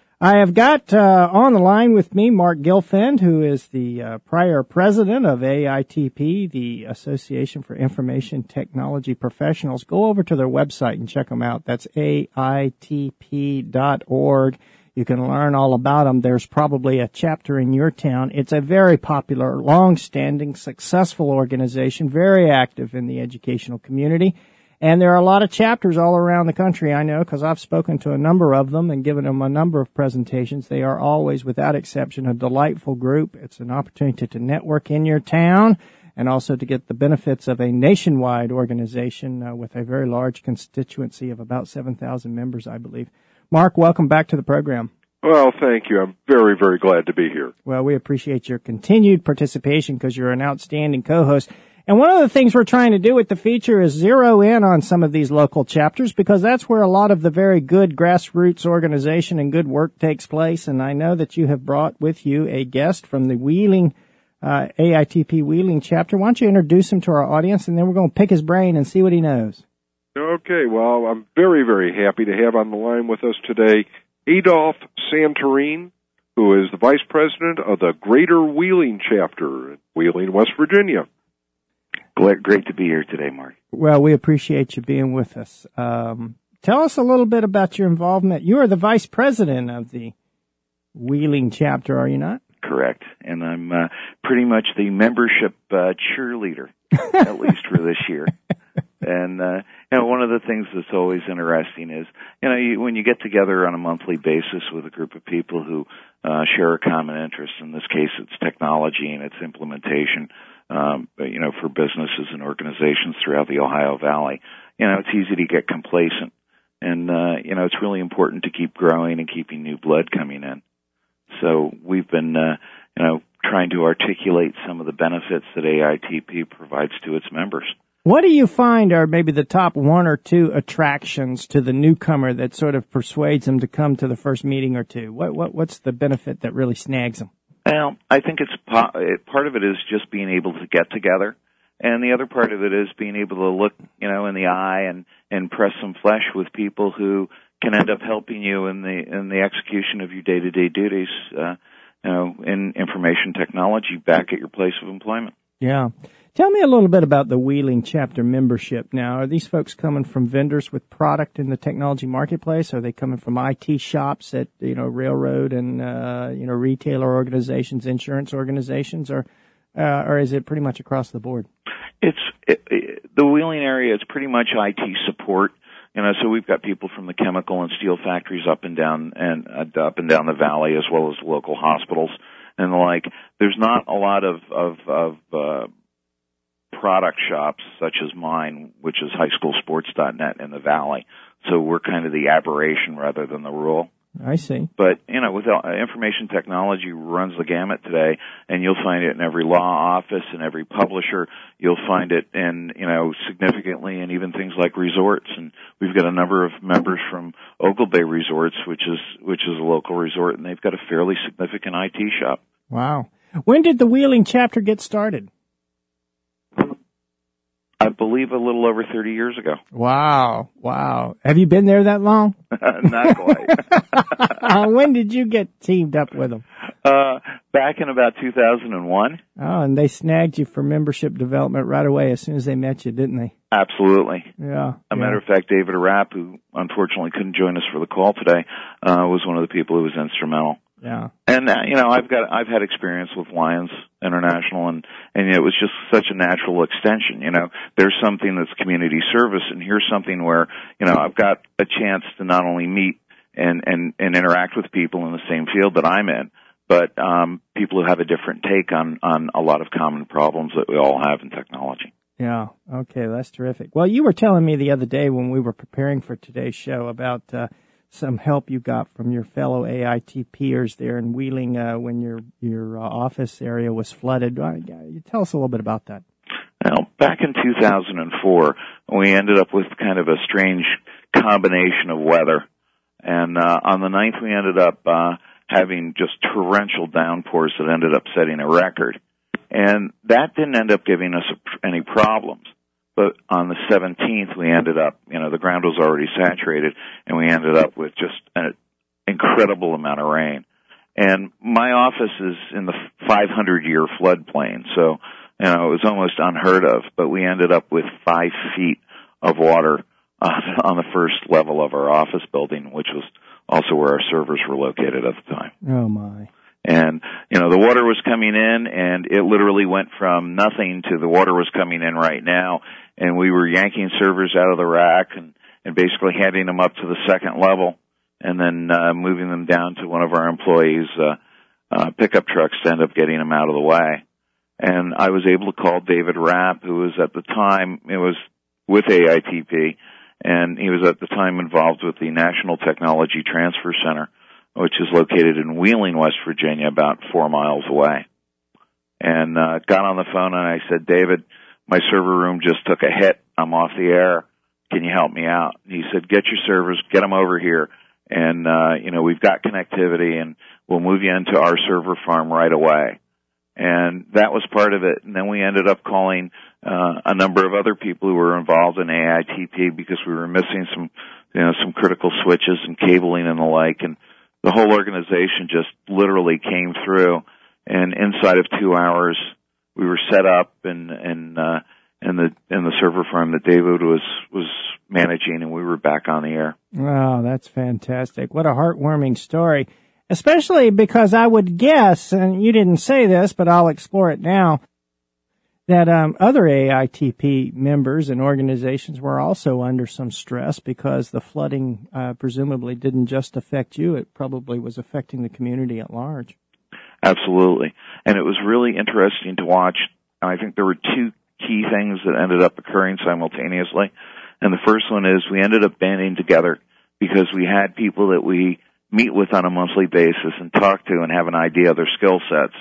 I have got uh, on the line with me Mark Gilfend, who is the uh, prior president of A I T P, the Association for Information Technology Professionals. Go over to their website and check them out. That's A I T P dot org. You can learn all about them. There's probably a chapter in your town. It's a very popular, long-standing, successful organization, very active in the educational community. And there are a lot of chapters all around the country, I know, because I've spoken to a number of them and given them a number of presentations. They are always, without exception, a delightful group. It's an opportunity to network in your town and also to get the benefits of a nationwide organization uh, with a very large constituency of about seven thousand members, I believe. Mark, welcome back to the program. Well, thank you. I'm very, very glad to be here. Well, we appreciate your continued participation because you're an outstanding co-host. And one of the things we're trying to do with the feature is zero in on some of these local chapters because that's where a lot of the very good grassroots organization and good work takes place. And I know that you have brought with you a guest from the Wheeling, uh, A I T P Wheeling chapter. Why don't you introduce him to our audience, and then we're going to pick his brain and see what he knows. Okay, well, I'm very, very happy to have on the line with us today Adolph Santorin, who is the vice president of the Greater Wheeling chapter in Wheeling, West Virginia. Great to be here today, Mark. Well, we appreciate you being with us. Um, tell us a little bit about your involvement. You are the vice president of the Wheeling chapter, are you not? Correct. And I'm uh, pretty much the membership uh, cheerleader, at least for this year. And, uh, you know, one of the things that's always interesting is, you know, you, when you get together on a monthly basis with a group of people who uh, share a common interest, in this case it's technology and its implementation, um, you know, for businesses and organizations throughout the Ohio Valley, you know, it's easy to get complacent. And, uh, you know, it's really important to keep growing and keeping new blood coming in. So we've been, uh, you know, trying to articulate some of the benefits that A I T P provides to its members. What do you find are maybe the top one or two attractions to the newcomer that sort of persuades them to come to the first meeting or two? What, what what's the benefit that really snags them? Well, I think it's part of it is just being able to get together, and the other part of it is being able to look, you know, in the eye and and press some flesh with people who can end up helping you in the in the execution of your day-to-day duties, uh, you know, in information technology back at your place of employment. Yeah. Tell me a little bit about the Wheeling chapter membership now. Are these folks coming from vendors with product in the technology marketplace? Are they coming from I T shops at, you know, railroad and, uh, you know, retailer organizations, insurance organizations, or, uh, or is it pretty much across the board? It's, it, it, the Wheeling area is pretty much I T support. You know, so we've got people from the chemical and steel factories up and down and uh, up and down the valley, as well as local hospitals and the like. There's not a lot of, of, of, uh, product shops such as mine, which is high school sports dot net in the valley. So we're kind of the aberration rather than the rule. I see. But, you know, with uh, information technology runs the gamut today, and you'll find it in every law office and every publisher. You'll find it in, you know, significantly in even things like resorts. And we've got a number of members from Ogle Bay Resorts, which is, which is a local resort, and they've got a fairly significant I T shop. Wow. When did the Wheeling chapter get started? I believe a little over thirty years ago. Wow, wow. Have you been there that long? Not quite. When did you get teamed up with them? Uh, back in about two thousand one. Oh, and they snagged you for membership development right away as soon as they met you, didn't they? Absolutely. Yeah. A yeah. matter of fact, David Rapp, who unfortunately couldn't join us for the call today, uh, was one of the people who was instrumental. Yeah. And, uh, you know, I've got, I've had experience with Lions International, and, and it was just such a natural extension. You know, there's something that's community service, and here's something where, you know, I've got a chance to not only meet and, and, and interact with people in the same field that I'm in, but, um, people who have a different take on, on a lot of common problems that we all have in technology. Yeah. Okay. That's terrific. Well, you were telling me the other day when we were preparing for today's show about, uh, some help you got from your fellow A I T Pers there in Wheeling uh, when your your uh, office area was flooded. Uh, you tell us a little bit about that. Well, back in two thousand four, we ended up with kind of a strange combination of weather. And uh, on the ninth, we ended up uh, having just torrential downpours that ended up setting a record. And that didn't end up giving us any problems. But on the seventeenth, we ended up, you know, the ground was already saturated, and we ended up with just an incredible amount of rain. And my office is in the five hundred year floodplain, so, you know, it was almost unheard of. But we ended up with five feet of water uh, on the first level of our office building, which was also where our servers were located at the time. Oh, my. And, you know, the water was coming in, and it literally went from nothing to the water was coming in right now. And we were yanking servers out of the rack and, and basically handing them up to the second level and then uh, moving them down to one of our employees' uh, uh, pickup trucks to end up getting them out of the way. And I was able to call David Rapp, who was at the time, it was with A I T P, and he was at the time involved with the National Technology Transfer Center, which is located in Wheeling, West Virginia, about four miles away. And uh, got on the phone and I said, David, my server room just took a hit. I'm off the air. Can you help me out? And he said, get your servers, get them over here. And, uh, you know, we've got connectivity and we'll move you into our server farm right away. And that was part of it. And then we ended up calling, uh, a number of other people who were involved in A I T P because we were missing some, you know, some critical switches and cabling and the like. And the whole organization just literally came through. And inside of two hours, we were set up and, and, uh, in the, in the server farm that David was, was managing, and we were back on the air. Wow, that's fantastic. What a heartwarming story. Especially because I would guess, and you didn't say this, but I'll explore it now, that, um, other A I T P members and organizations were also under some stress because the flooding, uh, presumably didn't just affect you. It probably was affecting the community at large. Absolutely. And it was really interesting to watch. I think there were two key things that ended up occurring simultaneously. And the first one is we ended up banding together because we had people that we meet with on a monthly basis and talk to and have an idea of their skill sets.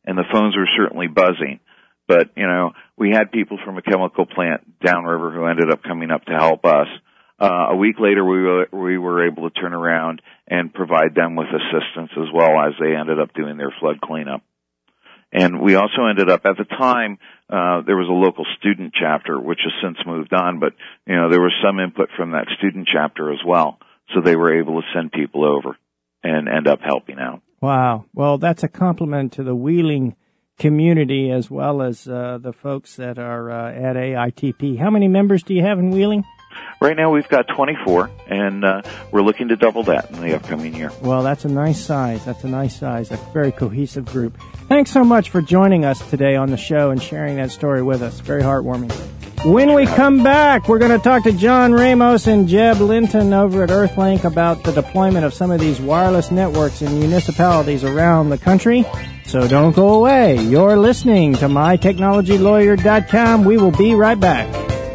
and the phones were certainly buzzing. But, you know, we had people from a chemical plant downriver who ended up coming up to help us. Uh, a week later, we were, we were able to turn around and provide them with assistance as well as they ended up doing their flood cleanup. And we also ended up, at the time, uh, there was a local student chapter, which has since moved on, but, you know, there was some input from that student chapter as well. So they were able to send people over and end up helping out. Wow. Well, that's a compliment to the Wheeling community as well as uh, the folks that are uh, at A I T P. How many members do you have in Wheeling? Right now we've got twenty-four, and uh, we're looking to double that in the upcoming year. Well, that's a nice size. That's a nice size. A very cohesive group. Thanks so much for joining us today on the show and sharing that story with us. Very heartwarming. When we come back, we're going to talk to John Ramos and Jeb Linton over at Earthlink about the deployment of some of these wireless networks in municipalities around the country. So don't go away. You're listening to my technology lawyer dot com. We will be right back.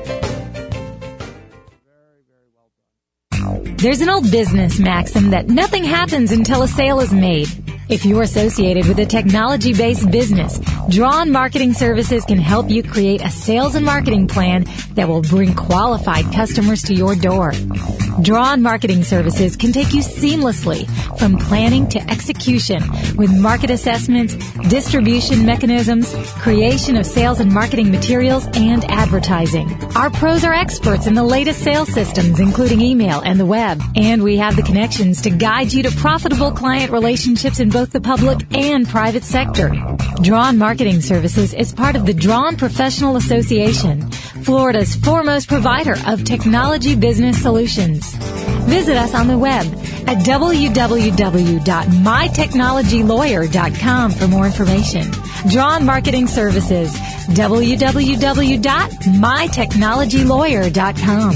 There's an old business maxim that nothing happens until a sale is made. If you're associated with a technology-based business, Drawn Marketing Services can help you create a sales and marketing plan that will bring qualified customers to your door. Drawn Marketing Services can take you seamlessly from planning to execution with market assessments, distribution mechanisms, creation of sales and marketing materials, and advertising. Our pros are experts in the latest sales systems, including email and the web, and we have the connections to guide you to profitable client relationships in both the public and private sector. Drawn Marketing Services is part of the Drawn Professional Association, Florida's foremost provider of technology business solutions. Visit us on the web at w w w dot my technology lawyer dot com for more information. Drawn Marketing Services, w w w dot my technology lawyer dot com.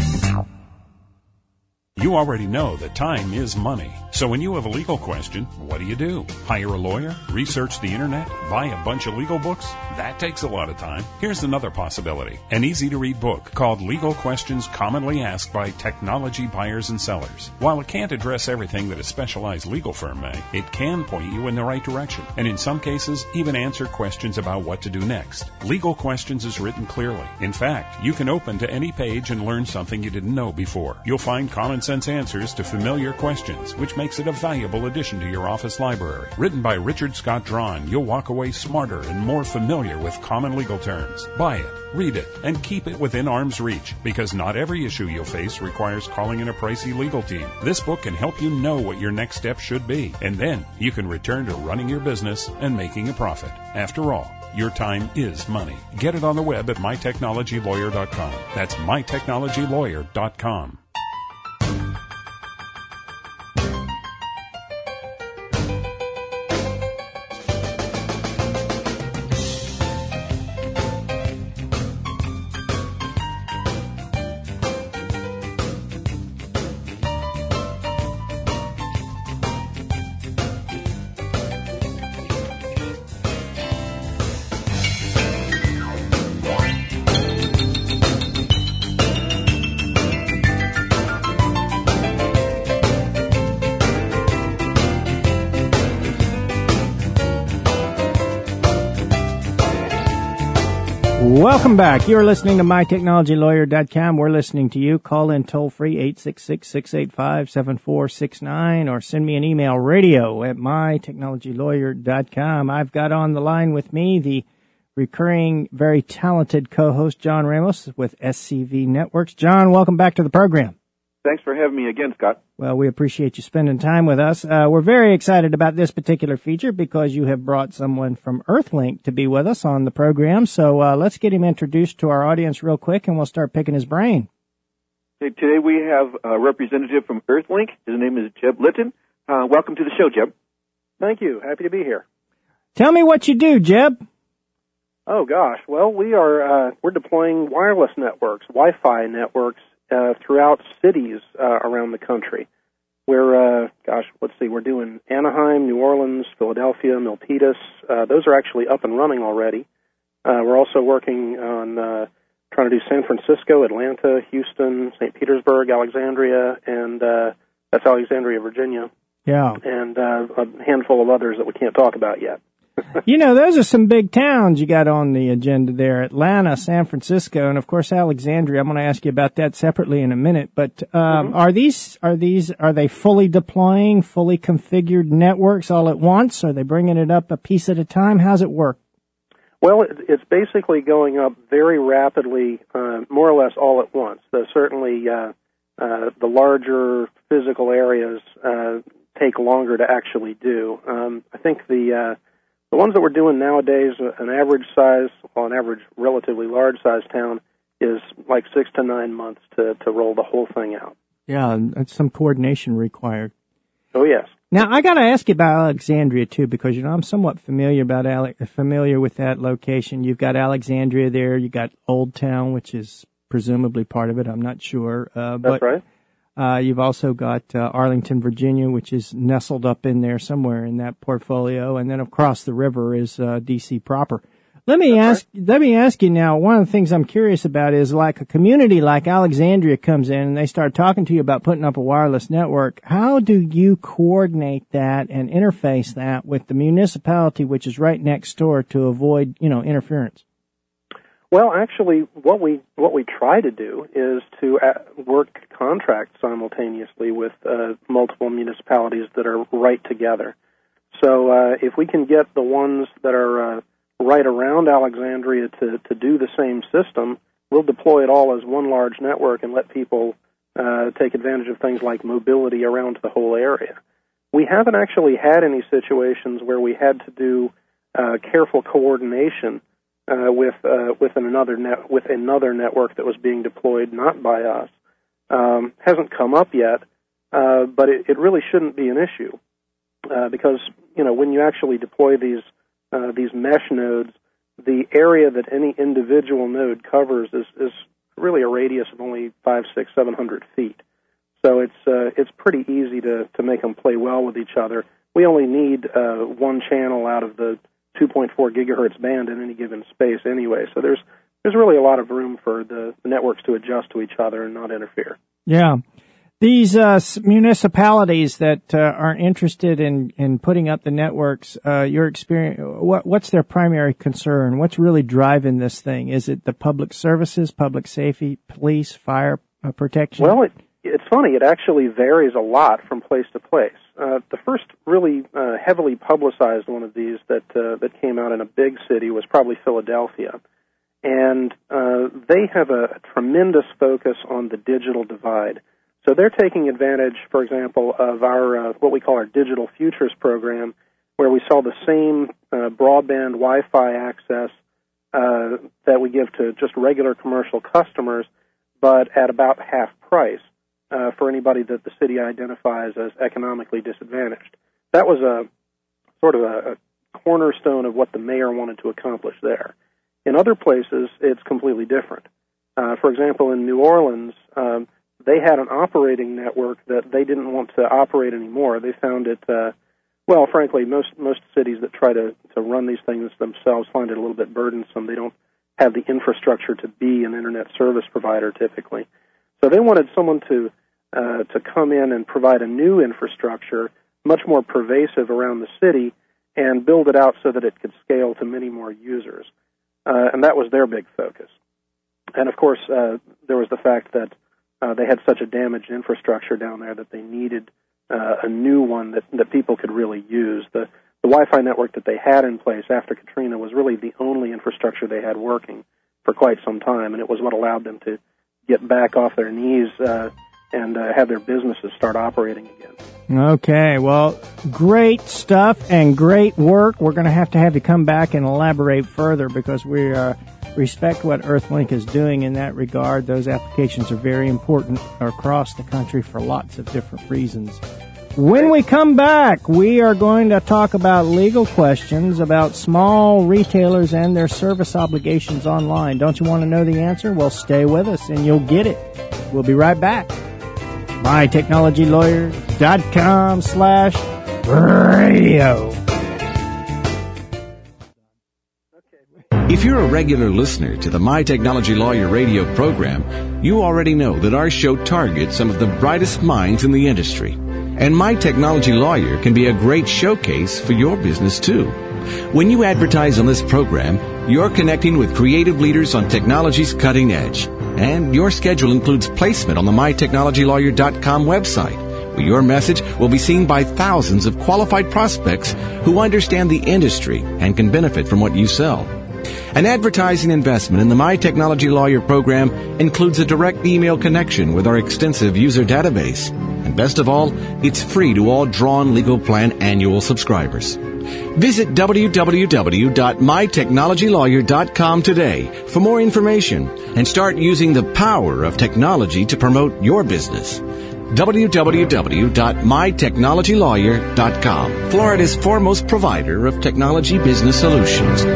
You already know that time is money. So when you have a legal question, what do you do? Hire a lawyer? Research the internet? Buy a bunch of legal books? That takes a lot of time. Here's another possibility. An easy-to-read book called Legal Questions Commonly Asked by Technology Buyers and Sellers. While it can't address everything that a specialized legal firm may, it can point you in the right direction, and in some cases, even answer questions about what to do next. Legal Questions is written clearly. In fact, you can open to any page and learn something you didn't know before. You'll find common sense answers to familiar questions, which makes it a valuable addition to your office library. Written by Richard Scott Drawn, you'll walk away smarter and more familiar with common legal terms. Buy it, read it, and keep it within arm's reach, because not every issue you'll face requires calling in a pricey legal team. This book can help you know what your next step should be, and then you can return to running your business and making a profit. After all, your time is money. Get it on the web at my technology lawyer dot com. That's my technology lawyer dot com. Welcome back. You're listening to my technology lawyer dot com. We're listening to you. Call in toll free eight six six, six eight five, seven four six nine or send me an email, radio at my technology lawyer dot com. I've got on the line with me the recurring, very talented co-host John Ramos with S C V Networks. John, welcome back to the program. Thanks for having me again, Scott. Well, we appreciate you spending time with us. Uh, we're very excited about this particular feature because you have brought someone from Earthlink to be with us on the program. So uh, let's get him introduced to our audience real quick, and we'll start picking his brain. Today we have a representative from Earthlink. His name is Jeb Linton. Uh, welcome to the show, Jeb. Thank you. Happy to be here. Tell me what you do, Jeb. Oh, gosh. Well, we are uh, we're deploying wireless networks, Wi-Fi networks, Uh, throughout cities uh, around the country. We're, uh, gosh, let's see, we're doing Anaheim, New Orleans, Philadelphia, Milpitas. Uh, those are actually up and running already. Uh, we're also working on uh, trying to do San Francisco, Atlanta, Houston, Saint Petersburg, Alexandria, and uh, that's Alexandria, Virginia. Yeah. And uh, a handful of others that we can't talk about yet. You know, those are some big towns you got on the agenda there. Atlanta, San Francisco, and of course Alexandria. I'm going to ask you about that separately in a minute. But um, mm-hmm. are these are these are they fully deploying, fully configured networks all at once? Are they bringing it up a piece at a time? How's it work? Well, it, it's basically going up very rapidly, uh, more or less all at once. So certainly, uh, uh, the larger physical areas uh, take longer to actually do. Um, I think the uh, The ones that we're doing nowadays, an average size, well, an average relatively large size town is like six to nine months to, to roll the whole thing out. Yeah, that's some coordination required. Oh, yes. Now, I got to ask you about Alexandria, too, because, you know, I'm somewhat familiar about Ale- familiar with that location. You've got Alexandria there. You got Old Town, which is presumably part of it. I'm not sure. Uh, that's but, right. Uh, you've also got uh, Arlington, Virginia, which is nestled up in there somewhere in that portfolio, and then across the river is uh, D C proper. Let me That's ask. Right. Let me ask you now. One of the things I'm curious about is, like, a community like Alexandria comes in and they start talking to you about putting up a wireless network. How do you coordinate that and interface that with the municipality, which is right next door, to avoid, you know, interference? Well, actually, what we what we try to do is to uh, work contracts simultaneously with uh, multiple municipalities that are right together. So uh, if we can get the ones that are uh, right around Alexandria to, to do the same system, we'll deploy it all as one large network and let people uh, take advantage of things like mobility around the whole area. We haven't actually had any situations where we had to do uh, careful coordination Uh, with uh, with another net with another network that was being deployed not by us. Um, hasn't come up yet, uh, but it, it really shouldn't be an issue uh, because you know when you actually deploy these uh, these mesh nodes, the area that any individual node covers is, is really a radius of only five, six, seven hundred feet. So it's uh, it's pretty easy to to make them play well with each other. We only need uh, one channel out of the two point four gigahertz band in any given space anyway. So there's there's really a lot of room for the, the networks to adjust to each other and not interfere. Yeah. These uh, municipalities that uh, are interested in, in putting up the networks, uh, your experience, what, what's their primary concern? What's really driving this thing? Is it the public services, public safety, police, fire uh, protection? Well, it, it's funny. It actually varies a lot from place to place. Uh, the first really uh, heavily publicized one of these that uh, that came out in a big city was probably Philadelphia. And uh, they have a tremendous focus on the digital divide. So they're taking advantage, for example, of our uh, what we call our Digital Futures program, where we sell the same uh, broadband Wi-Fi access uh, that we give to just regular commercial customers, but at about half price uh, for anybody that the city identifies as economically disadvantaged. That was a sort of a, a cornerstone of what the mayor wanted to accomplish there. In other places, it's completely different. Uh, for example, in New Orleans, um, they had an operating network that they didn't want to operate anymore. They found it, uh, well, frankly, most most cities that try to, to run these things themselves find it a little bit burdensome. They don't have the infrastructure to be an internet service provider typically. So they wanted someone to uh, to come in and provide a new infrastructure, much more pervasive around the city, and build it out so that it could scale to many more users. Uh, and that was their big focus. And, of course, uh, there was the fact that uh, they had such a damaged infrastructure down there that they needed uh, a new one that, that people could really use. The, the Wi-Fi network that they had in place after Katrina was really the only infrastructure they had working for quite some time, and it was what allowed them to get back off their knees uh, and uh, have their businesses start operating again. Okay, well, great stuff and great work. We're going to have to have you come back and elaborate further because we uh, respect what Earthlink is doing in that regard. Those applications are very important across the country for lots of different reasons. When we come back, we are going to talk about legal questions about small retailers and their service obligations online. Don't you want to know the answer? Well, stay with us and you'll get it. We'll be right back. my technology lawyer dot com slash radio. If you're a regular listener to the My Technology Lawyer radio program, you already know that our show targets some of the brightest minds in the industry. And My Technology Lawyer can be a great showcase for your business, too. When you advertise on this program, you're connecting with creative leaders on technology's cutting edge. And your schedule includes placement on the my technology lawyer dot com website, where your message will be seen by thousands of qualified prospects who understand the industry and can benefit from what you sell. An advertising investment in the My Technology Lawyer program includes a direct email connection with our extensive user database. And best of all, it's free to all Drawn Legal Plan annual subscribers. Visit w w w dot my technology lawyer dot com today for more information and start using the power of technology to promote your business. w w w dot my technology lawyer dot com, Florida's foremost provider of technology business solutions.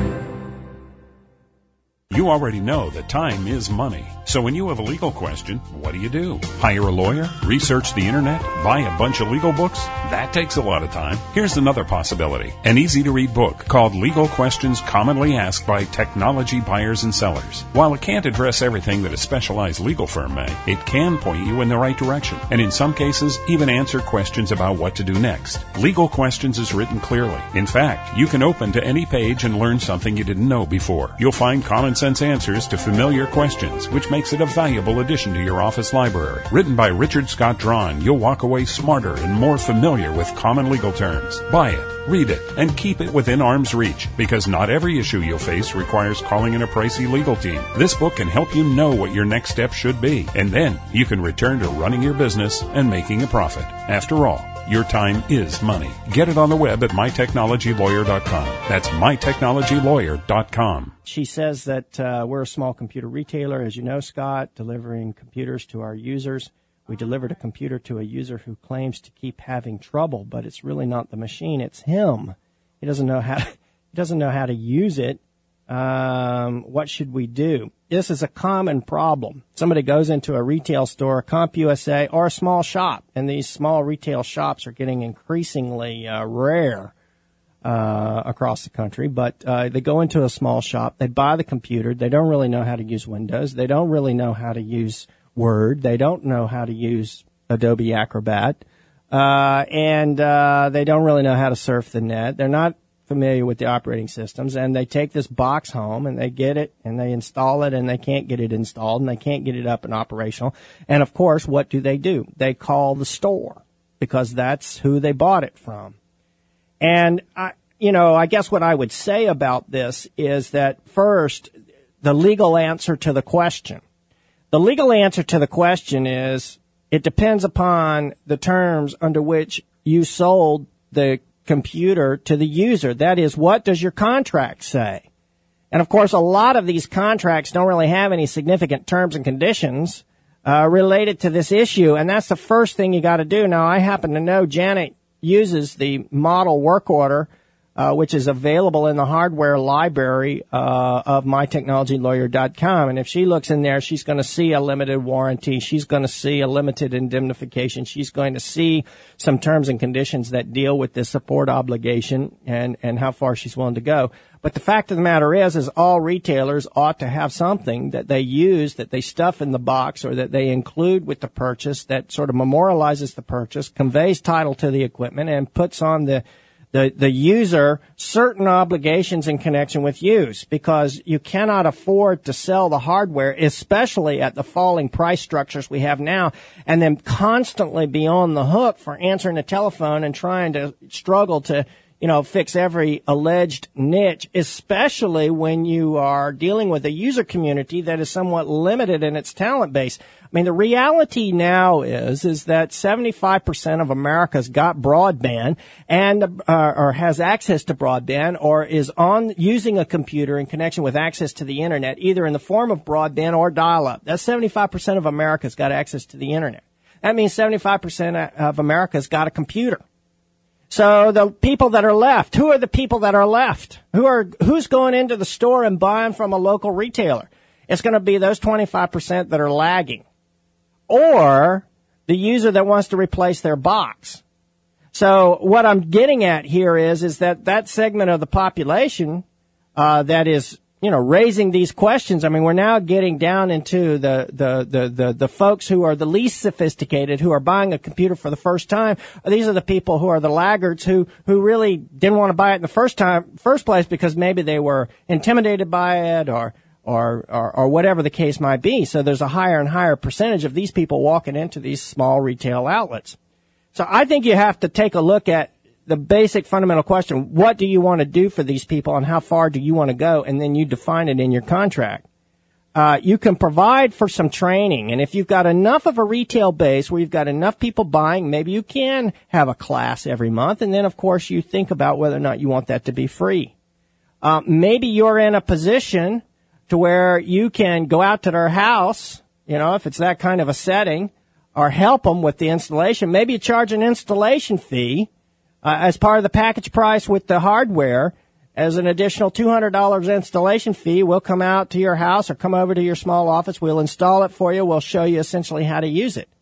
You already know that time is money. So when you have a legal question, what do you do? Hire a lawyer? Research the internet? Buy a bunch of legal books? That takes a lot of time. Here's another possibility. An easy-to-read book called Legal Questions Commonly Asked by Technology Buyers and Sellers. While it can't address everything that a specialized legal firm may, it can point you in the right direction, and in some cases, even answer questions about what to do next. Legal Questions is written clearly. In fact, you can open to any page and learn something you didn't know before. You'll find common sense answers to familiar questions, which makes it a valuable addition to your office library. Written by Richard Scott Drawn, you'll walk away smarter and more familiar with common legal terms. Buy it, read it, and keep it within arm's reach, because not every issue you'll face requires calling in a pricey legal team. This book can help you know what your next step should be, and then you can return to running your business and making a profit. After all, your time is money. Get it on the web at my technology lawyer dot com. That's my technology lawyer dot com. She says that uh, we're a small computer retailer, as you know, Scott, delivering computers to our users. We delivered a computer to a user who claims to keep having trouble, but it's really not the machine, it's him. He doesn't know how to, he doesn't know how to use it. Um, what should we do? This is a common problem. Somebody goes into a retail store, CompUSA, or a small shop, and these small retail shops are getting increasingly uh, rare uh, across the country. But uh, they go into a small shop, they buy the computer, they don't really know how to use Windows, they don't really know how to use Word, they don't know how to use Adobe Acrobat, uh, and uh, they don't really know how to surf the net. They're not familiar with the operating systems, and they take this box home and they get it and they install it, and they can't get it installed and they can't get it up and operational. And of course, what do they do? They call the store, because that's who they bought it from. And I, you know, I guess what I would say about this is that first, the legal answer to the question. The legal answer to the question is it depends upon the terms under which you sold the computer to the user. That is, what does your contract say? And of course, a lot of these contracts don't really have any significant terms and conditions uh, related to this issue, and that's the first thing you got to do. Now, I happen to know Janet uses the model work order, uh, which is available in the hardware library uh, of my technology lawyer dot com, and if she looks in there, she's going to see a limited warranty, she's going to see a limited indemnification, she's going to see some terms and conditions that deal with this support obligation and, and how far she's willing to go. But the fact of the matter is, is all retailers ought to have something that they use, that they stuff in the box, or that they include with the purchase that sort of memorializes the purchase, conveys title to the equipment, and puts on the The, the user certain obligations in connection with use, because you cannot afford to sell the hardware, especially at the falling price structures we have now, and then constantly be on the hook for answering the telephone and trying to struggle to, you know, fix every alleged niche, especially when you are dealing with a user community that is somewhat limited in its talent base. I mean, the reality now is, is that seventy-five percent of America's got broadband and, uh, or has access to broadband, or is on using a computer in connection with access to the internet, either in the form of broadband or dial-up. That's seventy-five percent of America's got access to the internet. That means seventy-five percent of America's got a computer. So the people that are left, who are the people that are left? Who are, who's going into the store and buying from a local retailer? It's going to be those twenty-five percent that are lagging, or the user that wants to replace their box. So what I'm getting at here is, is that that segment of the population, uh, that is, you know, raising these questions. I mean, we're now getting down into the, the, the, the, the folks who are the least sophisticated, who are buying a computer for the first time. These are the people who are the laggards who, who really didn't want to buy it in the first time, first place because maybe they were intimidated by it or, or, or, or whatever the case might be. So there's a higher and higher percentage of these people walking into these small retail outlets. So I think you have to take a look at the basic fundamental question, what do you want to do for these people and how far do you want to go? And then you define it in your contract. Uh, you can provide for some training. And if you've got enough of a retail base where you've got enough people buying, maybe you can have a class every month. And then, of course, you think about whether or not you want that to be free. Uh, maybe you're in a position to where you can go out to their house, you know, if it's that kind of a setting, or help them with the installation. Maybe you charge an installation fee Uh, as part of the package price with the hardware, as an additional two hundred dollars installation fee. We'll come out to your house or come over to your small office. We'll install it for you. We'll show you essentially how to use it.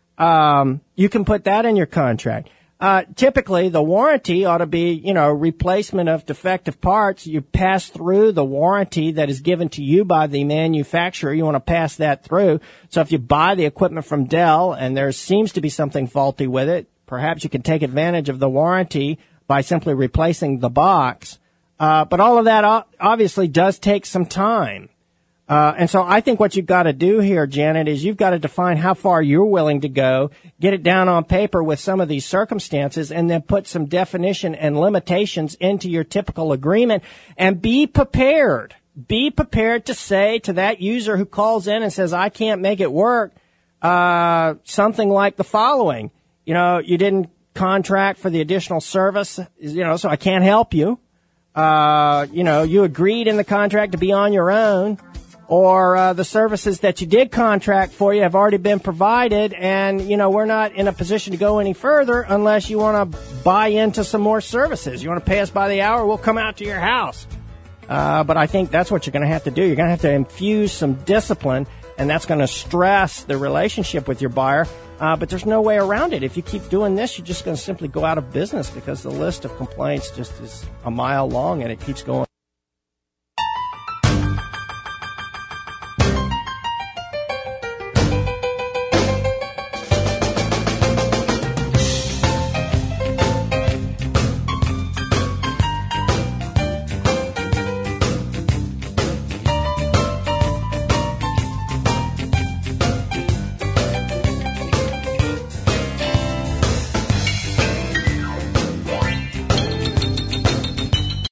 Um, you can put that in your contract. Uh, typically, the warranty ought to be, you know, replacement of defective parts. You pass through the warranty that is given to you by the manufacturer. You want to pass that through. So if you buy the equipment from Dell and there seems to be something faulty with it, perhaps you can take advantage of the warranty by simply replacing the box. Uh, but all of that o- obviously does take some time. Uh, and so I think what you've got to do here, Janet, is you've got to define how far you're willing to go, get it down on paper with some of these circumstances, and then put some definition and limitations into your typical agreement, and be prepared. Be prepared to say to that user who calls in and says, I can't make it work, uh, something like the following. You know, you didn't contract for the additional service, you know, so I can't help you. Uh, you know, you agreed in the contract to be on your own, or uh, the services that you did contract for you have already been provided, and, you know, we're not in a position to go any further unless you want to buy into some more services. You want to pay us by the hour, we'll come out to your house. Uh, but I think that's what you're going to have to do. You're going to have to infuse some discipline, and that's going to stress the relationship with your buyer. Uh, but there's no way around it. If you keep doing this, you're just going to simply go out of business because the list of complaints just is a mile long and it keeps going.